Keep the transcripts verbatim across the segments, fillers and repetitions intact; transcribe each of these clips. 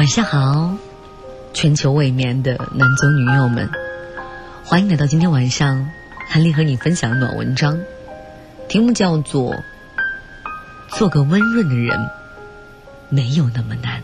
晚上好，全球未眠的男左女右们，欢迎来到今天晚上韩丽和你分享的暖文章，题目叫做做个温润的人没有那么难。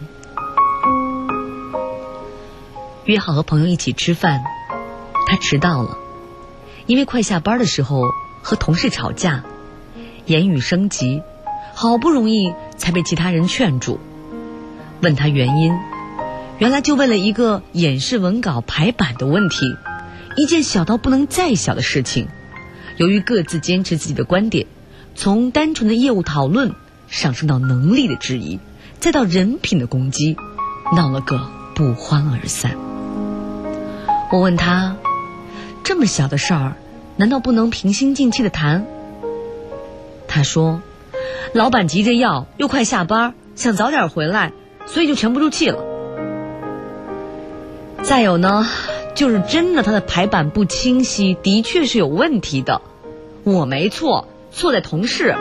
约好和朋友一起吃饭，他迟到了，因为快下班的时候和同事吵架，言语升级，好不容易才被其他人劝住。问他原因，原来就为了一个演示文稿排版的问题，一件小到不能再小的事情。由于各自坚持自己的观点，从单纯的业务讨论上升到能力的质疑，再到人品的攻击，闹了个不欢而散。我问他，这么小的事儿难道不能平心静气的谈？他说，老板急着要，又快下班，想早点回来，所以就沉不住气了。再有呢，就是真的他的排版不清晰，的确是有问题的。我没错，错在同事。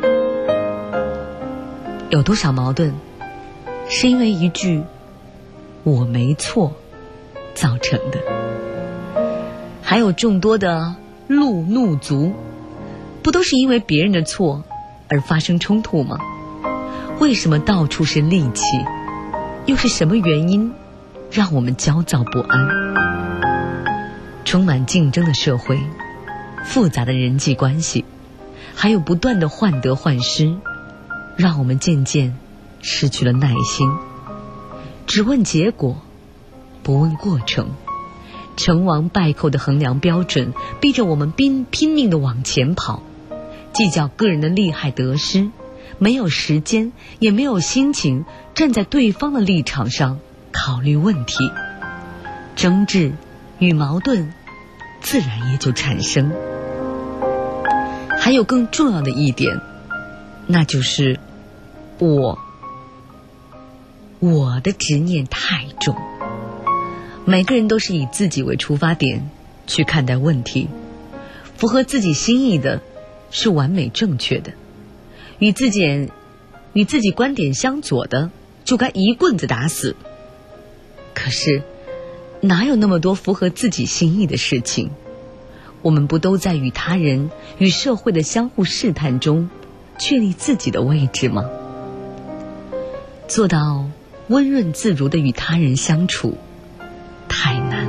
有多少矛盾是因为一句我没错造成的？还有众多的路怒族，不都是因为别人的错而发生冲突吗？为什么到处是戾气？又是什么原因让我们焦躁不安？充满竞争的社会，复杂的人际关系，还有不断的患得患失，让我们渐渐失去了耐心，只问结果，不问过程。成王败寇的衡量标准逼着我们拼拼命地往前跑，计较个人的利害得失，没有时间也没有心情站在对方的立场上考虑问题，争执与矛盾自然也就产生。还有更重要的一点，那就是我我的执念太重。每个人都是以自己为出发点去看待问题，符合自己心意的是完美正确的，与自己与自己观点相左的就该一棍子打死。可是哪有那么多符合自己心意的事情？我们不都在与他人与社会的相互试探中确立自己的位置吗？做到温润自如的与他人相处太难。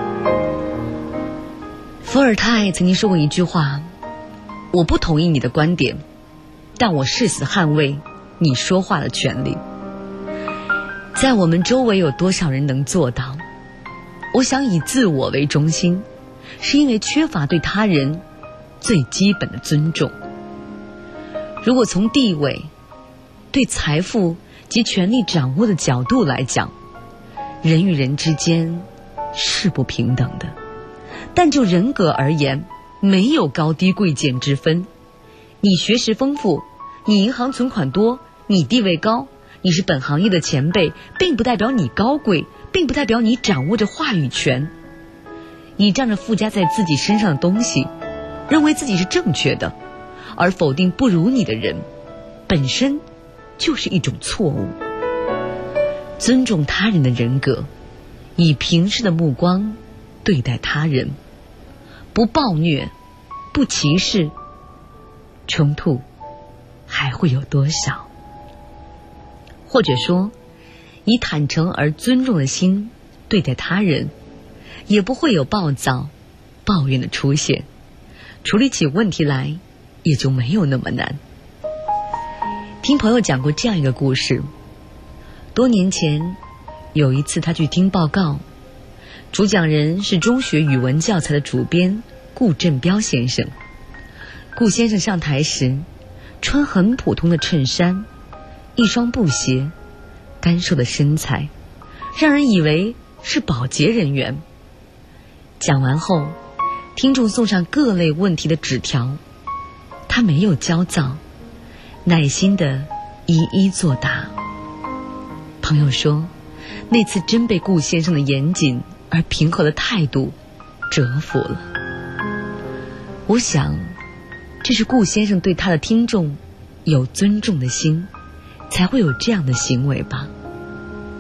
伏尔泰曾经说过一句话，我不同意你的观点，但我誓死捍卫你说话的权利。在我们周围有多少人能做到？我想以自我为中心，是因为缺乏对他人最基本的尊重。如果从地位、对财富及权力掌握的角度来讲，人与人之间是不平等的，但就人格而言，没有高低贵贱之分。你学识丰富，你银行存款多，你地位高，你是本行业的前辈，并不代表你高贵，并不代表你掌握着话语权。倚仗着附加在自己身上的东西，认为自己是正确的，而否定不如你的人，本身就是一种错误。尊重他人的人格，以平视的目光对待他人，不暴虐，不歧视，冲突还会有多少？或者说，以坦诚而尊重的心对待他人，也不会有暴躁、抱怨的出现，处理起问题来也就没有那么难。听朋友讲过这样一个故事，多年前有一次他去听报告，主讲人是中学语文教材的主编顾振彪先生。顾先生上台时穿很普通的衬衫，一双布鞋，干瘦的身材让人以为是保洁人员。讲完后，听众送上各类问题的纸条，他没有焦躁，耐心地一一作答。朋友说，那次真被顾先生的严谨而平和的态度折服了。我想，这是顾先生对他的听众有尊重的心，才会有这样的行为吧。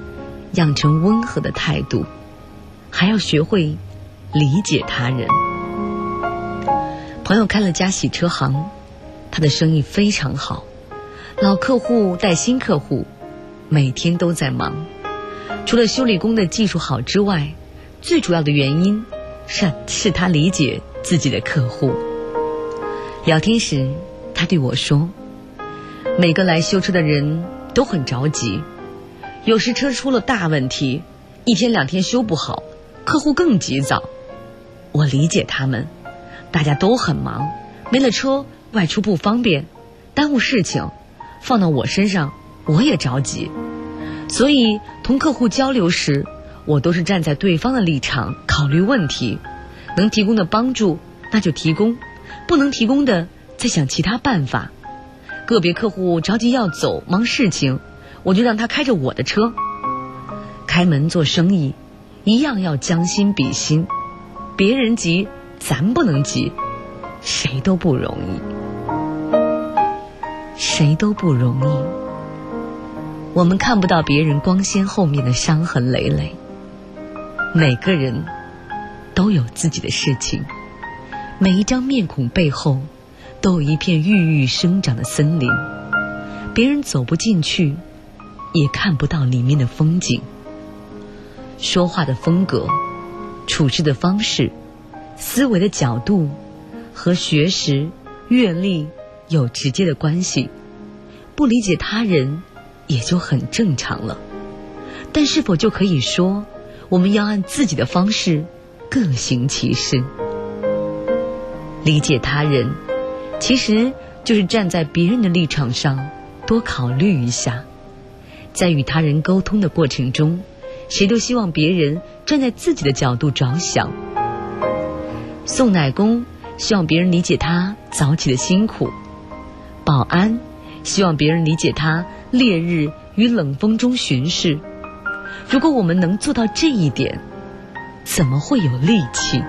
养成温和的态度，还要学会理解他人。朋友开了家洗车行，他的生意非常好，老客户带新客户，每天都在忙。除了修理工的技术好之外，最主要的原因是是他理解自己的客户。聊天时他对我说，每个来修车的人都很着急，有时车出了大问题，一天两天修不好，客户更急躁。我理解他们，大家都很忙，没了车外出不方便，耽误事情，放到我身上我也着急。所以同客户交流时，我都是站在对方的立场考虑问题，能提供的帮助那就提供，不能提供的再想其他办法。个别客户着急要走忙事情，我就让他开着我的车。开门做生意一样要将心比心，别人急咱不能急，谁都不容易，谁都不容易。我们看不到别人光鲜后面的伤痕累累，每个人都有自己的事情，每一张面孔背后都有一片郁郁生长的森林，别人走不进去，也看不到里面的风景。说话的风格、处事的方式、思维的角度和学识、阅历有直接的关系，不理解他人也就很正常了。但是否就可以说，我们要按自己的方式各行其事？理解他人其实就是站在别人的立场上多考虑一下。在与他人沟通的过程中，谁都希望别人站在自己的角度着想。送奶工希望别人理解他早起的辛苦，保安希望别人理解他烈日与冷风中巡视。如果我们能做到这一点，怎么会有戾气？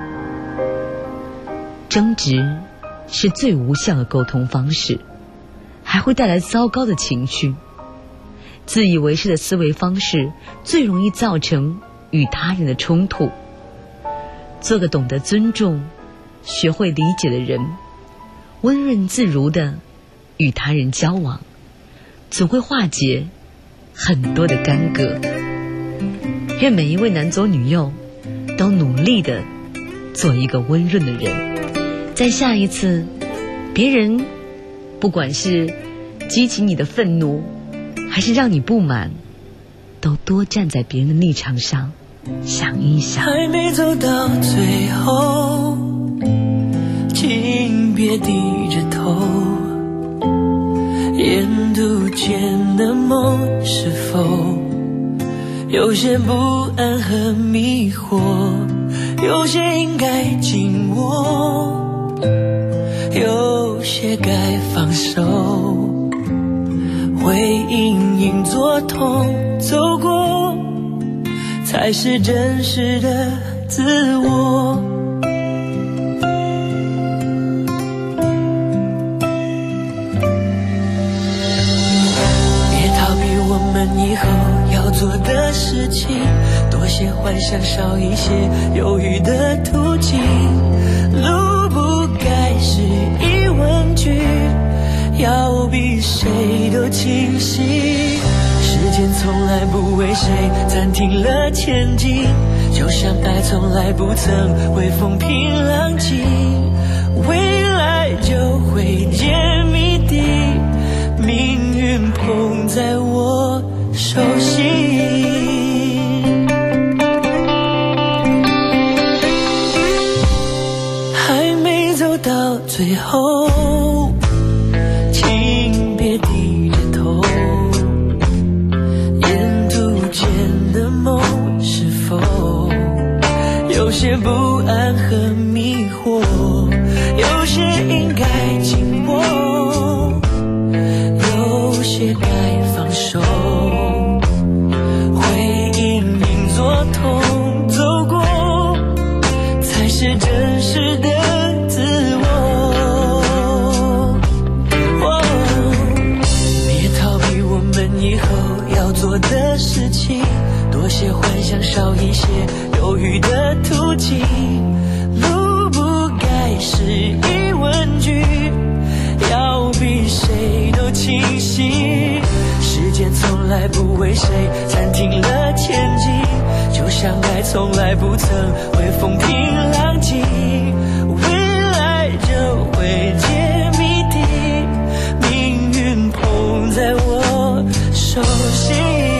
争执是最无效的沟通方式，还会带来糟糕的情绪。自以为是的思维方式最容易造成与他人的冲突。做个懂得尊重、学会理解的人，温润自如的与他人交往，总会化解很多的干戈。愿每一位男左女右都努力的做一个温润的人。在下一次，别人不管是激起你的愤怒，还是让你不满，都多站在别人的立场上想一想。 还没走到最后，请别低着头，沿途间的梦是否有些不安和迷惑，有些应该紧握，有些该放手，会隐隐作痛，走过才是真实的自我。别逃避我们以后要做的事情，多些幻想，少一些犹豫的途径。路不该是疑问句，要比谁都清晰。时间从来不为谁暂停了前进，就像爱从来不曾会风平浪静。未来就会揭谜底，命运捧在我手心。还没走到最后，请别低着头，沿途间的梦是否有些不安和迷惑，有些应该紧握，有些该放手，会隐隐作痛，走过才是真实的自我。以后要做的事情，多些些幻想，少一些犹豫的途径。路不该是疑问句，要比谁都清晰。时间从来不为谁暂停了前进，就像爱从来不曾会风平浪静。未来就会解谜底，命运捧在我手心。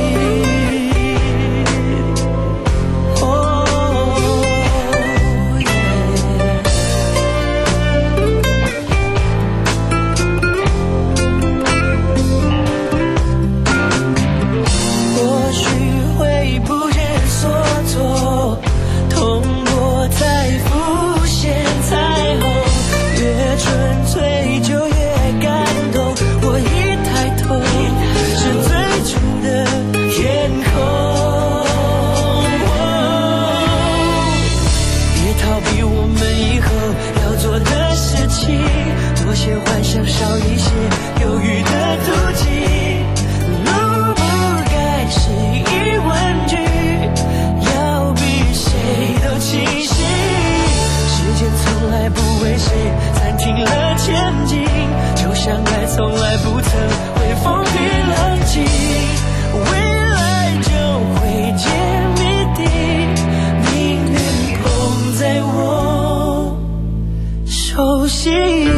多些幻想，少一些犹豫的途径。路不该是疑问句，要比谁都清晰。时间从来不为谁暂停了前进，就像爱从来不曾会风平浪静。未来就会解谜底，命运捧在我手心。